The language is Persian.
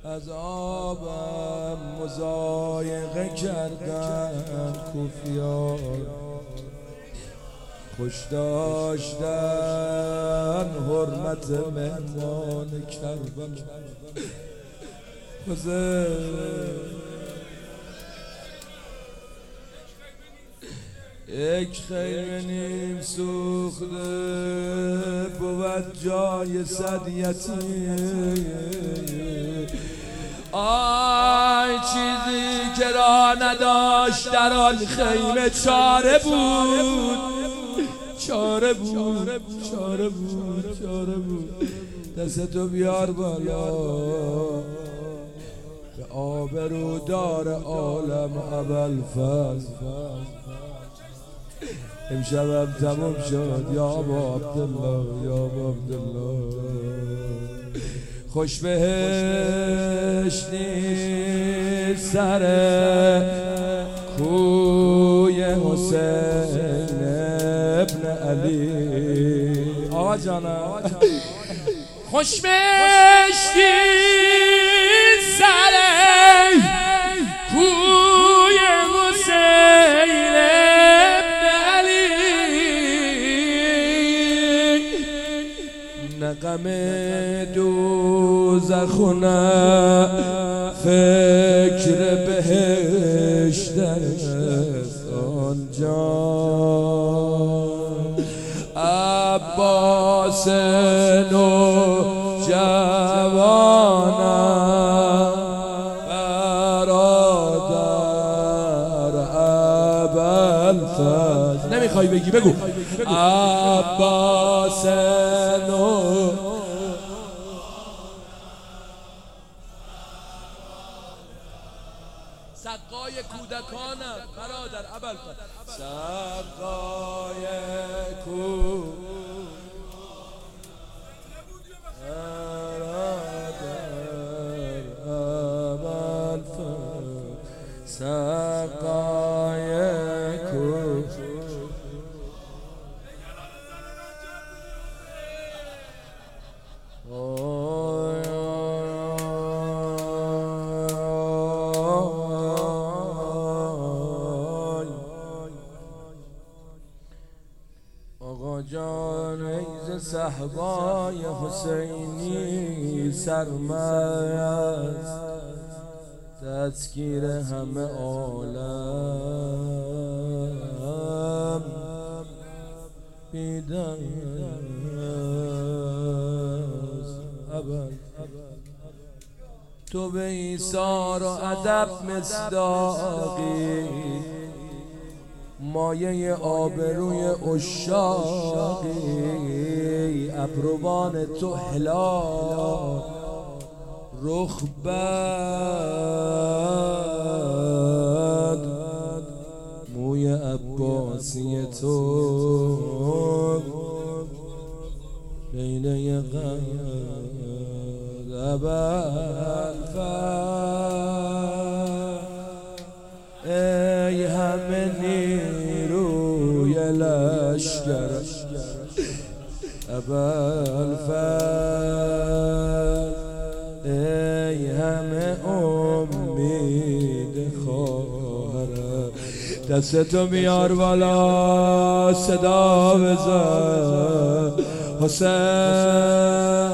از آبم مضایقه کردن کوفیار، خوش داشتن حرمت مهمان کربلا. یک خیمه نیم سوخته بود جای صد یتیم. آی چیزی که را نداشت در آن خیمه چاره بود، چاره بود، چاره بود، چاره بود. دستتو بیار بالا به آبرودار عالم ابوالفضل. امشبم تموم شد یا ابا عبدالله، یا ابا عبدالله. خوش بهشتی سر کوی حسین ابن علی. آقا جانم خوش بهشتی سر کوی حسین ابن علی. نغم دوزخ نه فکر بهشت است آنجا. عباس نوجوانم برادر ابوالفضل. نمیخوای بگی بگو. عباس سقای کودکانم برادر ابوالفضل. سقای برادر ابوالفضل. سقای آقا جان ایز صحبای حسینی سرمست، تذکیر همه عالم بیدن تو به ایثار و ادب مصداقی، مایه آبروی عشاقی. ابروان تو هلال رخ بد، موی عباسی تو لیله قد ابوالفضل. ای همه نیروی لشکر ابوالفضل، ای همه امید خواهر. دستتو بیار بالا صدا بزن حسین.